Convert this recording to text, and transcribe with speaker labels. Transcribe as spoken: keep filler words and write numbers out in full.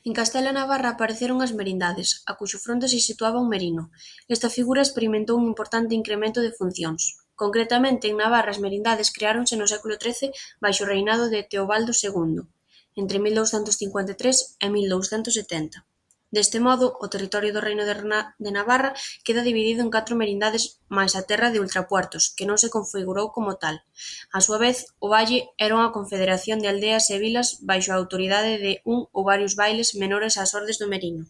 Speaker 1: En Castela e Navarra apareceron as merindades, a cuxo fronte se situaba un merino. Esta figura experimentou un importante incremento de funcións. Concretamente, en Navarra as merindades creáronse no século trece baixo o reinado de Teobaldo segundo, entre mil douscentos cincuenta e tres e mil douscentos setenta. Deste modo, o territorio do reino de Navarra queda dividido en catro merindades máis a terra de Ultrapuertos, que non se configurou como tal. A súa vez, o valle era unha confederación de aldeas e vilas baixo a autoridade de un ou varios bailes menores ás ordes do merino.